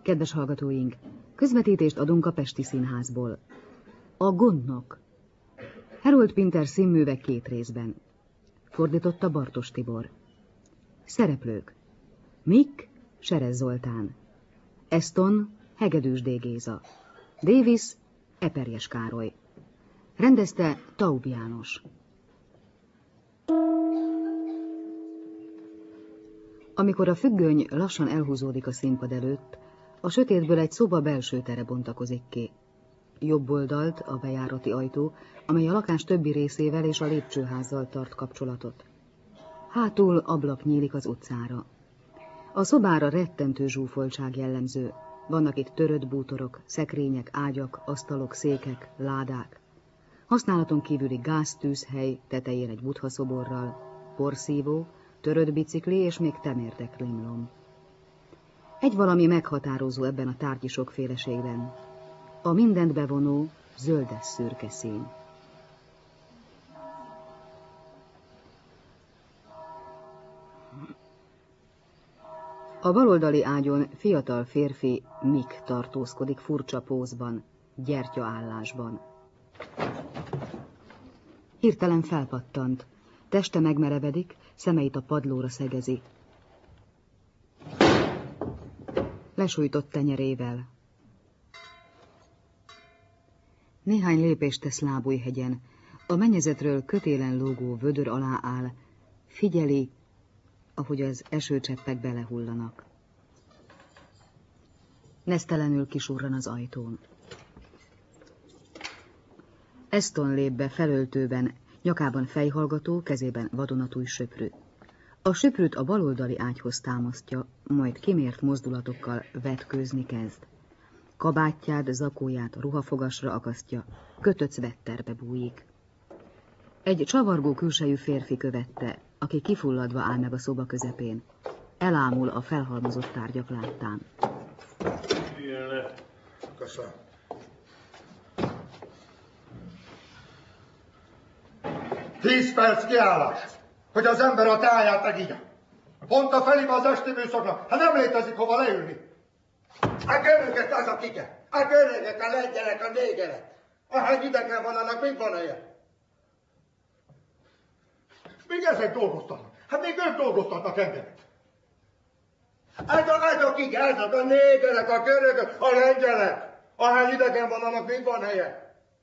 Kedves hallgatóink, közvetítést adunk a Pesti Színházból. A Gondnok. Harold Pinter színműve 2 részben. Fordította Bartos Tibor. Szereplők: Mick, Serez Zoltán. Eston, Hegedűs D. Géza. Davis, Eperjes Károly. Rendezte Taub János. Amikor a függöny lassan elhúzódik a színpad előtt, a sötétből egy szoba belső tere bontakozik ki. Jobb oldalt a bejárati ajtó, amely a lakás többi részével és a lépcsőházzal tart kapcsolatot. Hátul ablak nyílik az utcára. A szobára rettentő zsúfoltság jellemző. Vannak itt törött bútorok, szekrények, ágyak, asztalok, székek, ládák. Használaton kívüli gáztűzhely, tetején egy Buddha szoborral, porszívó, törött bicikli és még temérdek limlom. Egy valami meghatározó ebben a tárgyi sokféleségben. A mindent bevonó, zöldes-szürke szín. A baloldali ágyon fiatal férfi Mick tartózkodik furcsa pózban, gyertyaállásban. Hirtelen felpattant, teste megmerevedik, szemeit a padlóra szegezi. Lesújtott tenyerével. Néhány lépést tesz Lábújhegyen, a mennyezetről kötélen lógó vödör alá áll, figyeli, ahogy az esőcseppek belehullanak. Nesztelenül kisurran az ajtón. Eston lép be felöltőben, nyakában fejhallgató, kezében vadonatúj söprű. A söprűt a baloldali ágyhoz támasztja, majd kimért mozdulatokkal vetkőzni kezd. Kabátját, zakóját a ruhafogasra akasztja, kötött szvetterbe bújik. Egy csavargó külsejű férfi követte, aki kifulladva áll meg a szoba közepén. Elámul a felhalmozott tárgyak láttán. Jöjjön le. Köszönöm. Tíz perc kiállás, hogy az ember a táját megígya. Pont a felébe az esti műszaknak, hát nem létezik hova leülni. A görögök az a kike, a görögök, a lengyelek, a négerek. Ahány idegen van, annak még van helye. Még ezek dolgoztatnak. Hát még ők dolgoztatnak engemet. Ezek a négerek, a görögök, a lengyelek. Ahány idegen van, annak még van helye.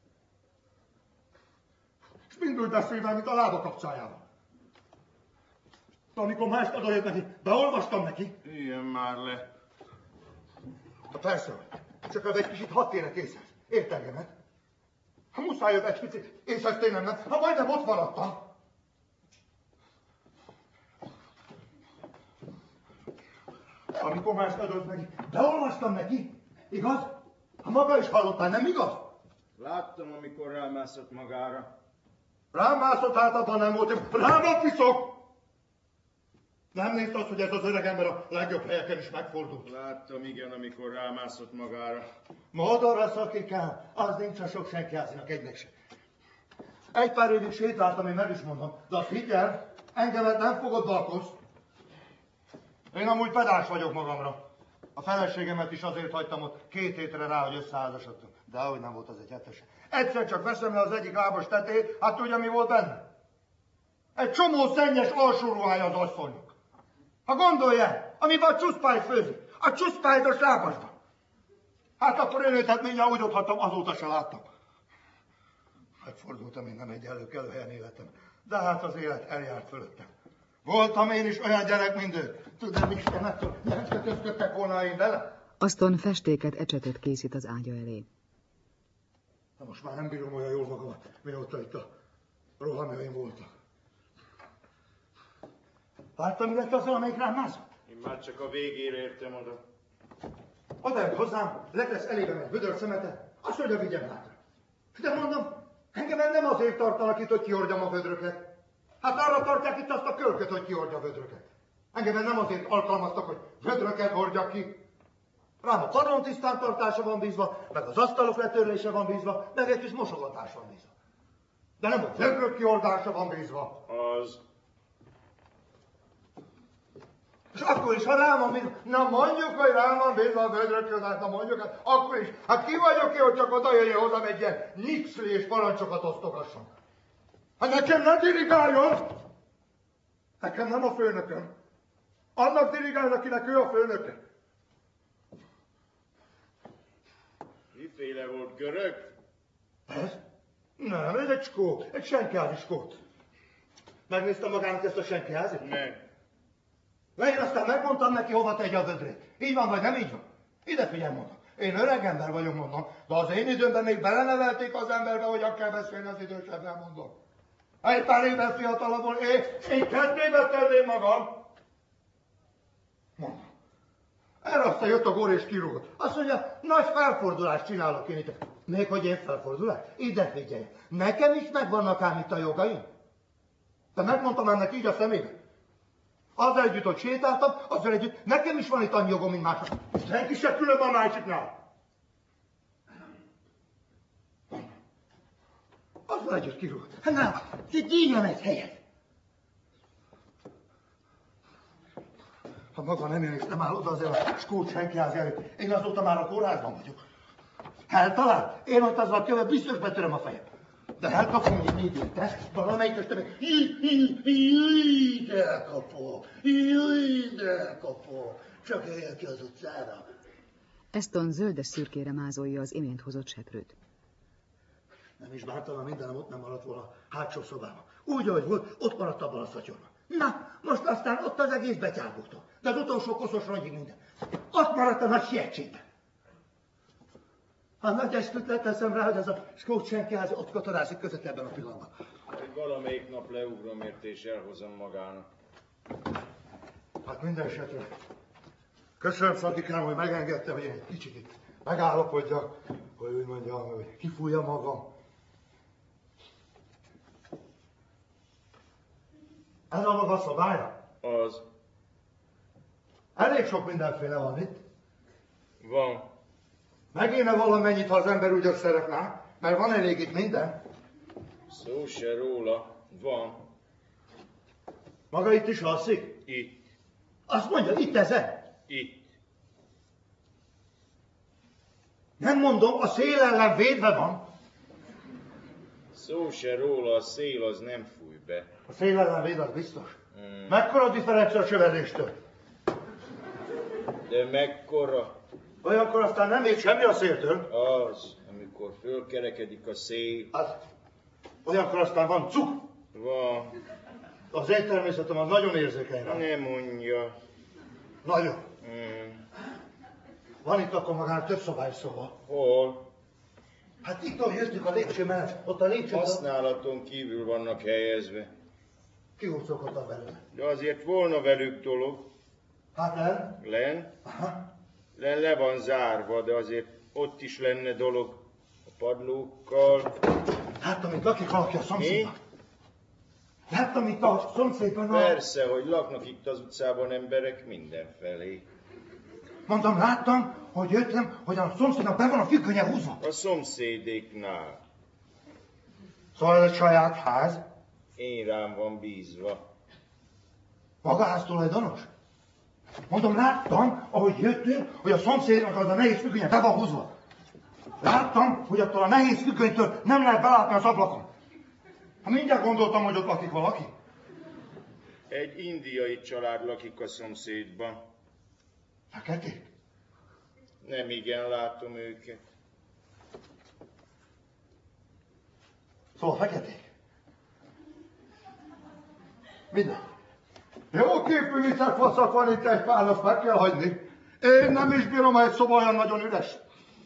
És mind úgy beszélve, mint a lába kapcsájával. De amikor más adott neki, beolvastam neki. Jöjjön már le. Ha persze, csak az egy kicsit hadd térek észre. Érteljemet. Ha muszáj jött egy picit, észre tényleg nem, ha majdnem ott maradtam. Amikor mást adott neki, beolvastam neki, igaz? Ha maga is hallottál, nem igaz? Láttam, amikor rámászott magára. Rámászott, hát abban nem volt, rámat viszok! Nem nézd azt, hogy ez az öreg ember a legjobb helyeken is megfordult. Láttam, igen, amikor rámászott magára. Madara szakikám, az nincs a sok senkiházinak egynek sem. Egy pár évig sétáltam, én meg is mondom, de azt higgyel, engemet nem fogod balkoz. Én amúgy pedás vagyok magamra. A feleségemet is azért hagytam ott 2 hétre rá, hogy összeházasodtunk. De ahogy nem volt az egy hetese. Egyszer csak veszem le az egyik lábas tetét, hát tudja mi volt benne? Egy csomó szennyes alsóruhája az asszonynak. Ha gondolja, amiben a csuszpály főzik, a csuszpályos lábasban. Hát akkor én őt hát mindjárt úgy otthattam, azóta se láttam. Megfordultam én nem egy előkelő helyen életem, de hát az élet eljárt fölöttem. Voltam én is olyan gyerek, mint ő. Tudom, Istenettől, nem kötözködtek volna én vele? Aston festéket, ecsetet készít az ágya elé. Na most már nem bírom olyan jól magamat, mióta itt a rohamjaim voltak. Láttam, mi lett azzal, amelyik rám mászott? Én már csak a végére értem oda. Oda jött hozzám, letesz elében egy vödör szemete, azt mondja, vigyem hátra. De mondom, engem nem azért tartanak itt, hogy kihordjam a vödröket. Hát arra tartják itt azt a kölköt, hogy kihordja a vödröket. Engem nem azért alkalmaztak, hogy vödröket hordjak ki. Rám a padlón tisztántartása van bízva, meg az asztalok letörlése van bízva, meg egy kis mosogatás van bízva. De nem a vödrök kihordása van bízva. Az. És akkor is, ha rám van bízva, na mondjuk, hogy rám van bízva a vödrökhöz, hát na mondjuk, hát akkor is. Hát ki vagyok én, hogy csak oda jöjjön hozzám egy ilyen nixli és parancsokat osztogasson. Hát nekem ne dirigáljon! Nekem nem a főnököm. Annak dirigál, akinek ő a főnöke. Miféle volt, görög? Ez? Nem, ez egy skót, egy senkiházi skót. Megnéztem magának ezt a senkiházit? Meg. Én aztán megmondtam neki, hova tegye a vödrét. Így van, vagy nem így van? Ide figyelj, mondom. Én öreg ember vagyok, mondom, de az én időmben még belenevelték az emberbe, hogyan kell beszélni az idősebbel, mondom. Egy pár évvel fiatalabbon én kettébe tenném magam. Mondom. Erre aztán jött a gór és kirúgott. Azt mondja, nagy felfordulást csinálok én itt. Még hogy én felfordulást? Ide figyelj. Nekem is megvannak ám itt a jogaim. De megmondtam ennek így a szemébe. Azzal együtt, hogy sétáltam, azzal együtt nekem is van itt annyi jogom, mint másnak. Senki se különb a másiknál. Azzal együtt kirúgott. Hát nem, díjjon egy helyet. Ha maga nem jön és nem áll oda azért a skót senkiház előtt, én azóta már a kórházban vagyok. Eltalál, én ott azzal a követ biztos betöröm a fejem. De elkapom, hogy még érte, valamelyik este meg ide elkapom, csak eljön ki az utcára. Eston zöldes-szürkére mázolja az imént hozott seprőt. Nem is bántam, ha mindenem ott nem maradt volna a hátsó szobában. Úgy, ahogy volt, ott maradt abban a szatyorban. Na, most aztán ott az egész betyárgótól. De az utolsó koszos rongyig minden. Ott maradt a nagy sietségben. A nagy esküt leteszem rá, hogy ez a skót senkiház ott katorázik között ebben a pillanatban. Hogy valamelyik nap leugrom érte és elhozom magának. Hát minden esetre. Köszönöm, Szakikám, hogy megengedte, hogy én egy kicsit itt megállapodjak, hogy úgy mondjam, hogy kifújja magam. Ez a maga szobája? Az. Elég sok mindenféle van itt. Van. Megéne valamennyit, ha az ember úgy szeretná, mert van elég itt minden. Szó se róla. Van. Maga itt is alszik? Itt. Azt mondja, itt ezen? Itt. Nem mondom, a szél ellen védve van. Szó se róla, a szél az nem fúj be. A szél ellen véd, az biztos. Mekkora differencia a csövedéstől? De mekkora? Olyankor aztán nem ég semmi a széltől. Az, amikor fölkerekedik a szél. Hát, olyankor aztán van cuk. Van. Az én természetem az nagyon érzékeny rá. Ne mondja. Nagyon. Van itt akkor magának több szobály szóval. Hol? Hát itt, ahol jöttünk a lépcső mellett, ott a lépcső... Használaton kívül vannak helyezve. Kiúszokottak belőle. De azért volna velük dolog. Hát nem? Len? Aha. Len le van zárva, de azért ott is lenne dolog. A padlókkal. Hát, amit lakik valaki a szomszédban. Láttam itt a szomszédban a... Persze, hogy laknak itt az utcában emberek mindenfelé. Mondom, láttam, hogy jöttem, hogy a szomszédnak be van a függönye húzva. A szomszédéknál. Szóval ez egy saját ház? Én rám van bízva. Maga háztulajdonos? Mondom, láttam, ahogy jöttünk, hogy a szomszédnak az a nehéz függönye be van húzva. Láttam, hogy attól a nehéz függönytől nem lehet belátni az ablakon. Hát mindjárt gondoltam, hogy ott lakik valaki. Egy indiai család lakik a szomszédban. Feketék? Nem igen látom őket. Szóval feketék? Minden. Jó képű viccekfaszak van itt egy pár, azt meg kell hagyni. Én nem is bírom, ha egy szoba olyan nagyon üres.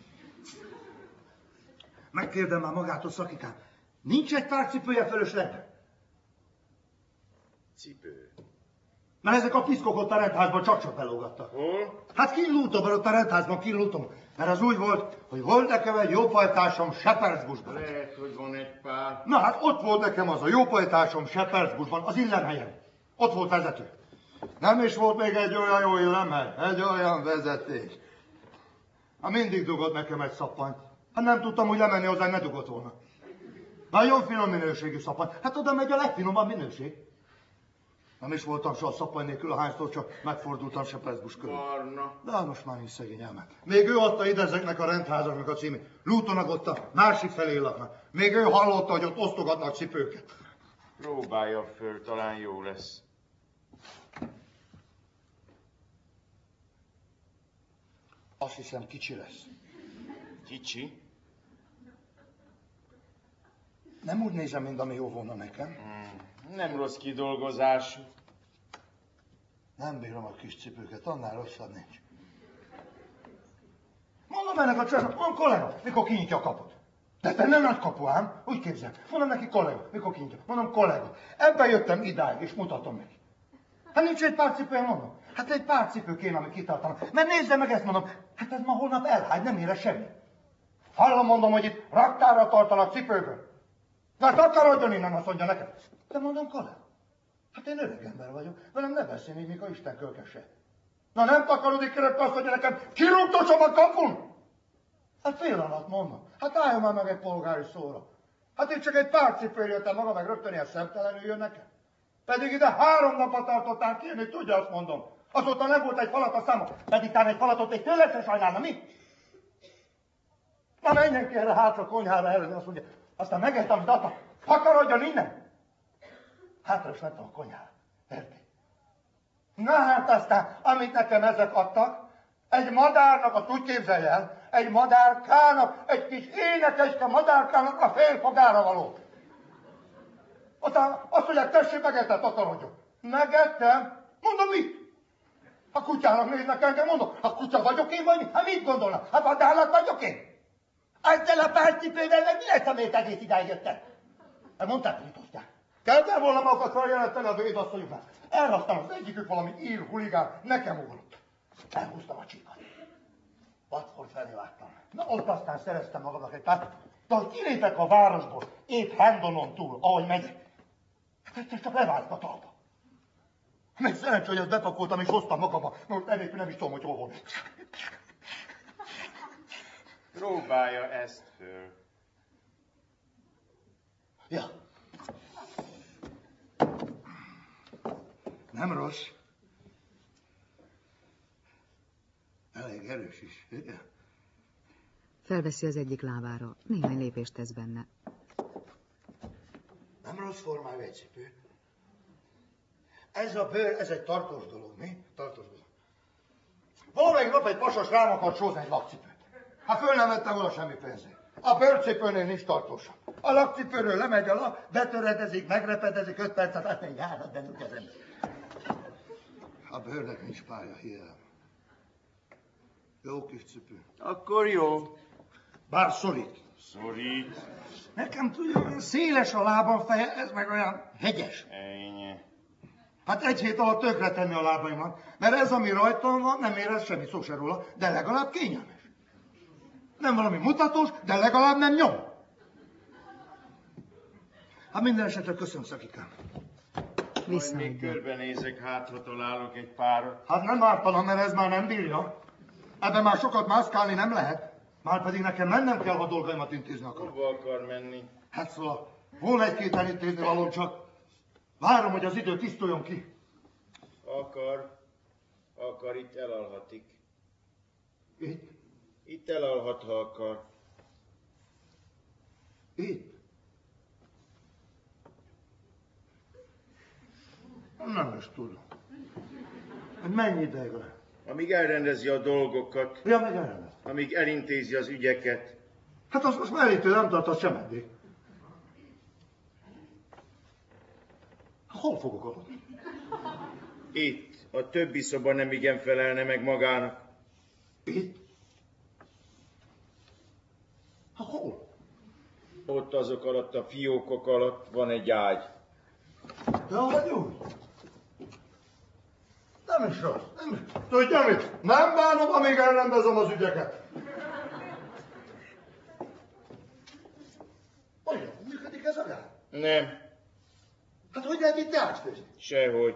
Megkérdem már magától, Szakikám, nincs egy pár cipője fölöslegben? Cipő. Mert ezek a piszkok ott a rendházban csak belógattak. Hol? Hát kinlútom, ott a rendházban kinlútom. Mert az úgy volt, hogy volt nekem egy jófajtásom Shepherd's-Bushban. Lehet, hogy van egy pár. Na hát ott volt nekem az a jófajtásom Shepherd's-Bushban, az illemhelyen. Ott volt vezető. Nem is volt még egy olyan jó illemhely, egy olyan vezetés. Hát mindig dugott nekem egy szappanyt. Hát nem tudtam, hogy lemenni hozzá, ne dugott volna. Nagyon finom minőségű szappany. Hát oda megy a legfinomabb minőség. Nem is voltam soha szappan nélkül, ahányszor csak megfordultam Seprezbus körül. Barna. De most már nincs szegény elment. Még ő adta ide ezeknek a rendházaknak a címét. Lutonak ott a másik felé laknak. Még ő hallotta, hogy ott osztogatnak cipőket. Próbálja föl, talán jó lesz. Azt hiszem, kicsi lesz. Kicsi? Nem úgy nézem, mint ami jó volna nekem. Nem rossz kidolgozású. Nem bírom a kis cipőket, annál rosszabb nincs. Mondom ennek a csajnak, van kollega, mikor kinyitja a kaput. De te nem nagy kapu ám, úgy képzel. Mondom neki kollega, mikor kinyitja. Mondom kollega. Ebben jöttem idáig, és mutatom neki. Hát nincs egy pár cipője, mondom. Hát egy pár cipő kéne, ami kitartanak. Mert nézze meg ezt, mondom. Hát ez ma holnap elhágy, nem ér semmi. Hallom, mondom, hogy itt raktárra tartanak cipőből. Na, takarodjon innen, azt mondja nekem. De mondom, kollega. Hát én öreg ember vagyok, velem ne beszélni, még a Isten kölkesse. Na nem takarodik, kérek, azt mondja nekem, kirúgtosom a kapun! Hát fél alatt mondom, hát álljon már meg egy polgári szóra. Hát én csak egy pár cipőre jöttem maga, meg rögtön ilyen szemtelenül jön nekem. Pedig ide 3 napot tartották kérni, tudja, azt mondom. Azóta nem volt egy falat a száma, pedig tán egy falatot egy tőle se sajnálna, mi? Na menjen ki erre hátra konyhára előni, azt mondja. Aztán megett, amit adta, takarodjon innen! Hátra is mentem a konyhára. Érti? Na hát aztán, amit nekem ezek adtak, egy madárnak, azt úgy képzelje el, egy madárkának, egy kis énekeske madárkának a félfogára való. Aztán azt mondják, tessék, megettem, takarodjon. Megettem? Mondom, mit? A kutyának néznek engem, mondom, a kutya vagyok én, vagy mi? Hát mit gondolnak? Hát vadállat vagyok én? Ezzel a párcipővel meg mi lesz, amelyet egész idáig jöttem? Hát mondták, hogy osztják. Kellett volna magukat feljelenteni a védasszonyoknál. Elraztam az egyikük valami ír huligán, nekem ugrott. Elhúztam a csíkat. Watford felé vágtam. Na ott aztán szereztem magamnak egy párt, de hogy kilépek a városból, épp Hendonon túl, ahogy megyek. Hát egyszer csak levált a talpa. Még szerencsé, hogy ezt bepakoltam és hoztam magamba. Most enélkül nem is tudom, hogy hol van. Próbálja ezt föl. Ja. Nem rossz. Elég erős is, ugye? Felveszi az egyik lábára, néhány lépést tesz benne. Nem rossz formájú egy cipő. Ez a bőr, ez egy tartós dolog, mi? Tartós dolog. Valamelyik nap egy pasas rám akart sózni egy lakcipőt. Hát föl nem vettem volna semmi pénzét. A bőrcipőnél nincs tartósabb. A lakcipőről lemegy a lak, betöredezik, megrepedezik, 5 percet átmegy, járhat bennük az ember. A bőrnek nincs pálya, hiába. Jó kis cipő. Akkor jó. Bár szorít. Szorít. Nekem tudja, olyan széles a lábam feje, ez meg olyan hegyes. Ennyi. Hát egy hét alatt tökre tenni a lábaimat, mert ez, ami rajtam van, nem érez semmi szó se róla, de legalább kényelmes. Nem valami mutatós, de legalább nem nyom. Hát minden esetre köszönöm, Szakikám. Majd még körbenézek, hátra találok egy párat. Hát nem ártanom, mert ez már nem bírja. Ebben már sokat mászkálni nem lehet. Márpedig nekem mennem kell, ha dolgaimat intézni akarok. Hova akar menni? Hát szóval, volna egy-két elintézni valóm, csak várom, hogy az idő tisztuljon ki. Akar, itt elalhatik. Itt? Itt elalhat, ha akar. Itt? Nem is tudom. Mennyi ideig lesz? Amíg elrendezi a dolgokat. Ja, meg elrendez. Amíg elintézi az ügyeket. Hát azt most már elítő nem tart, az sem eddig. Hol fogok aludni? Itt. A többi szoba nem igen felelne meg magának. Itt? Hol? Ott azok alatt a fiókok alatt van egy ágy. De hogy úgy? Nem is rossz, nem is. Tudja mit? Nem bánom, amíg elrendezem az ügyeket. Olyan, működik ez a gár? Nem. Hát hogy lehet itt átfőzni? Sehogy.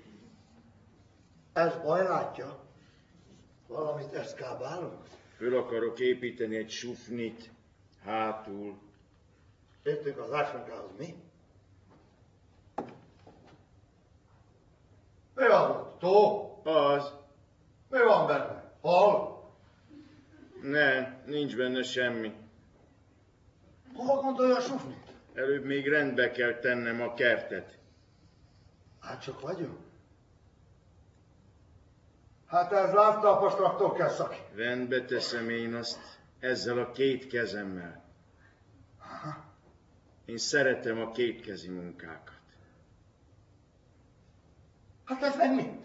Ez baj, látja? Valamit eszkábálunk? Föl akarok építeni egy sufnit. Hátul. Értünk az ásványkához, mi? Mi az ott? Tó? Az. Mi van benne? Hal? Ne, nincs benne semmi. Hova gondolja a sufnit? Előbb még rendbe kell tennem a kertet. Hát csak vagyok. Hát ez lábtalpastraktól kell szaki. Rendbe teszem én azt ezzel a két kezemmel. Aha. Én szeretem a kétkezi munkákat. Hát ez meg mi?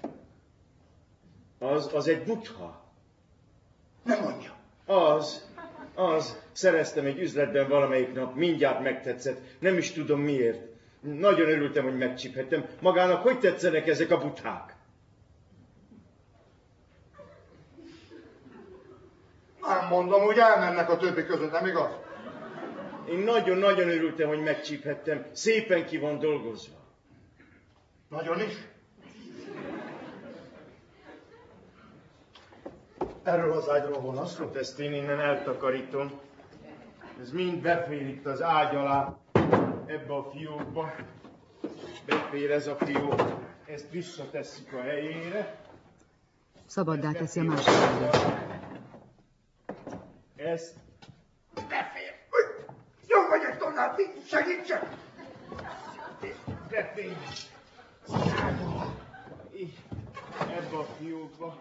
Az egy butha. Nem mondja. Az. Szereztem egy üzletben valamelyik nap, mindjárt megtetszett. Nem is tudom miért. Nagyon örültem, hogy megcsiphettem. Magának hogy tetszenek ezek a buthák? Nem mondom, hogy elmennek a többi között, nem igaz? Én nagyon-nagyon örültem, hogy megcsiphettem. Szépen ki van dolgozva. Nagyon is. Erről az ágyról van az szó? Hát ezt én innen eltakarítom. Ez mind befér itt az ágy alá, ebbe a fiókba. Befér ez a fiók. Ezt visszatesszük a helyére. Szabaddá teszi a másik ágyat. Ezt Befér! Jó vagy egy Donáti, segítsek! befér. Ebbe a fiókba.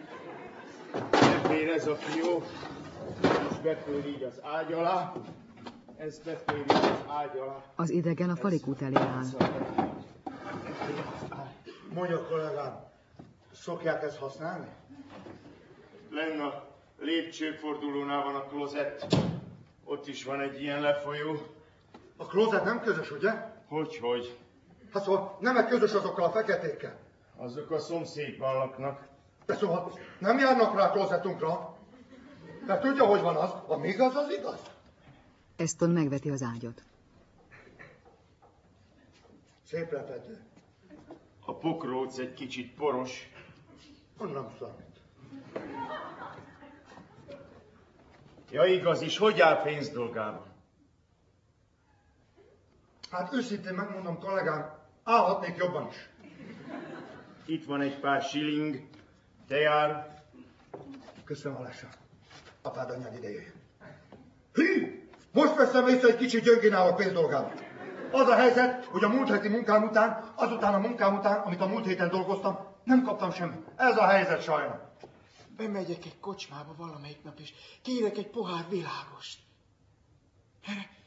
Befér ez a fiók. És befér így az ágy alá. Ez befér így az ágy alá. Az idegen a falikút elé áll. Mondja, kollégám, szokják ezt használni? Lenn a lépcsőfordulónál van a klozett. Ott is van egy ilyen lefolyó. A klózet nem közös, ugye? Hogy? Hát szóval nem közös azokkal a feketékkel. Azok a szomszédban laknak. De szóval nem járnak rá a klózetunkra. Mert tudja, hogy van az, ami igaz, az igaz. Eston megveti az ágyat. Szép repedő. A pokróc egy kicsit poros. Onnan számít. Ja, igaz is, hogy áll pénzdolgában? Hát őszintén megmondom, kollégám, állhatnék jobban is. Itt van egy pár shilling. Te jár. Köszönöm, Alessa. Apád anyád ide jöjjön. Hű! Most veszem észre, egy kicsit gyöngén a pénzdolgában. Az a helyzet, hogy a múlt heti munkám után, azután a munkám után, amit a múlt héten dolgoztam, nem kaptam semmit. Ez a helyzet sajnos. Bemegyek egy kocsmába valamelyik nap, és kérek egy pohár világost. Erre